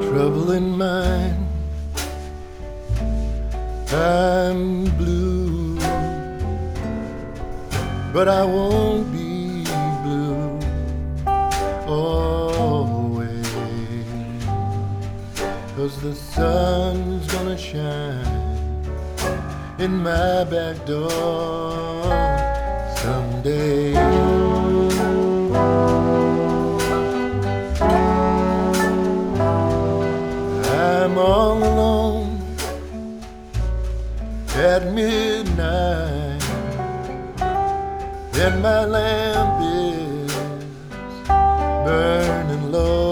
trouble in mind. I'm blue, but I won't be blue always, 'cause the sun's gonna shine in my back door someday. I'm all alone at midnight, and my lamp is burning low.